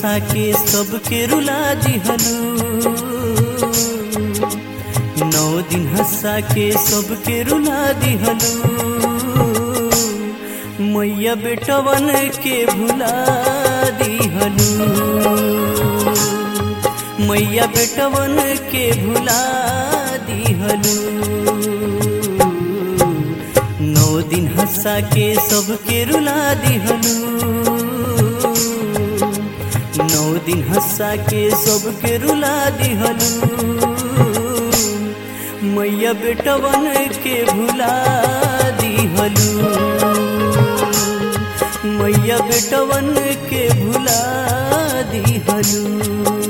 हंसा के सबके रुला दिहलू, 9 दिन हंसा के सबके रुला दिहलू। मैया बेटवन के भुला दिहलू, मैया बेटवन के भुला दिहलू। 9 दिन हंसा के सबके रुला दिहलू, 9 दिन हंसा के सबके रुला दिहलू। मैया बेटवन के भुला दिहलू, मैया बेटवन के भुला दिहलू।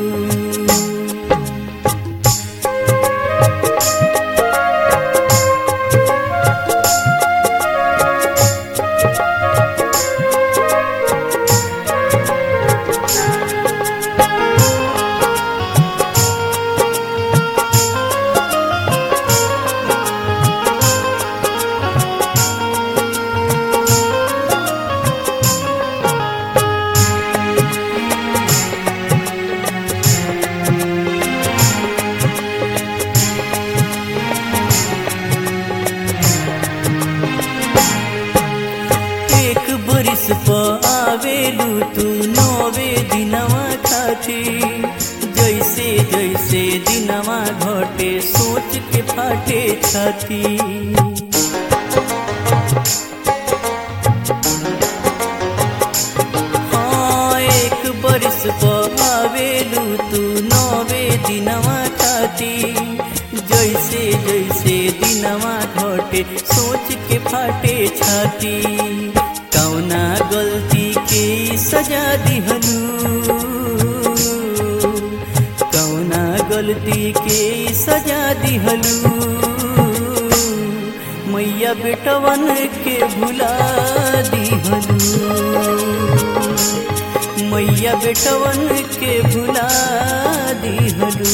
बरिस पर आवेलू तू 9 दिनवा खातिर, जैसे जैसे दिनवा घटे सोच के फाटे छाती। हाँ, एक बरिस पर आवेलू तू 9 दिनवा खातिर, जैसे जैसे दिनवा घटे सोच के फाटे छाती। कौना गलती के सजा दिहलू, कौना गलती के सजा दिहलू। मैया बेटवन के भुला दिहलू, मैया बेटवन के भुला दिहलू।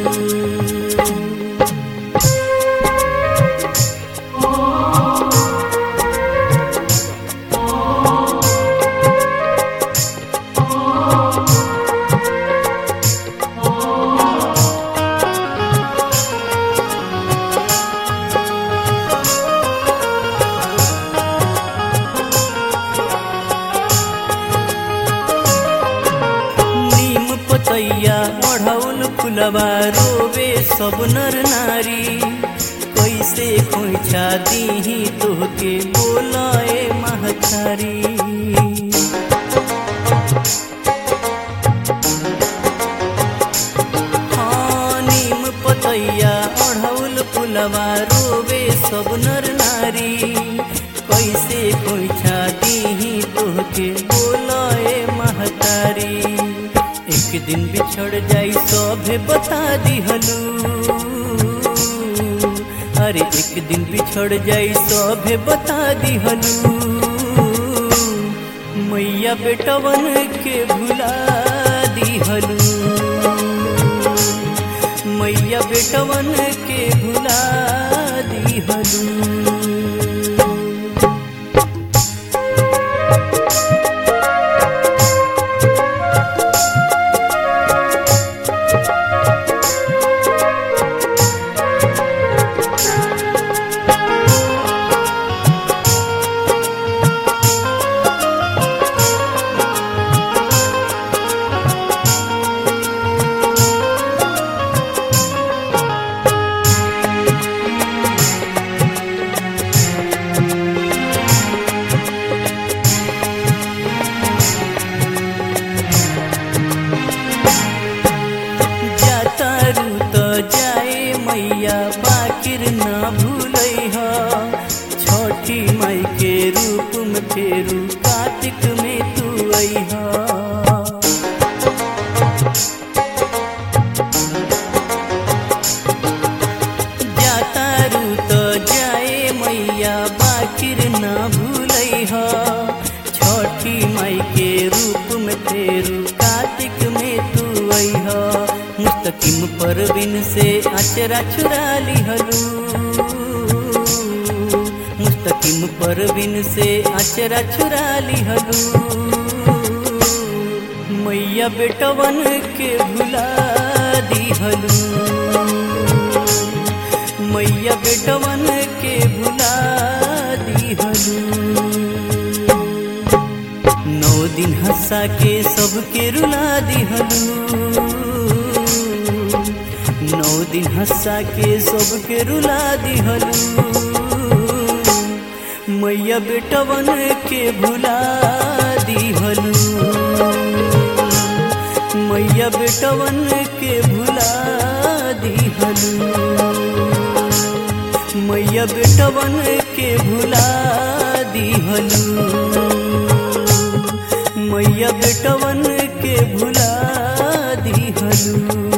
पतैया ओढ़ौल फुलवा रोवे सब नर नारी, कैसे खोइछा दीही तोहके बोलाए महतारी। हाँ, नीम पतैया ओढ़ौल फुलवा रोवे सब नर नारी, कैसे खोइछा दीही तोहके बोलाए महतारी। एक दिन बिछड़ जाई सभे बता दिहलू, अरे एक दिन बिछड़ जाई सभे बता दिहलू। मैया बेटवन के भुला दिहलू, मैया बेटवन के भुला दिहलू। मैया बाकिर ना भूलैहा, छठी माई के रूप में फेरू कार्तिक में तू अइहा। जाता रू तो जाए मैया बाकिर ना भूलैहा, छठी माई के रूप में फेरू कार्तिक में तू अइहा। मुस्तकिम परवीन से आचरा चुरा लिहलू, मुस्तकिम परवीन से आचरा चुरा लिहलू। मैया मैया बेटवन के भुला दिहलू, मैया बेटवन के भुला दिहलू। 9 दिन हंसा के सबके रुला दिहलू, 9 दिन हंसा के सबके रुला दिहलू। मैया बेटवन के भुला दिहलू, मैया बेटवन के भुला दिहलू, मैया बेटवन के भुला दिहलू, मैया बेटवन के भुला दिहलू।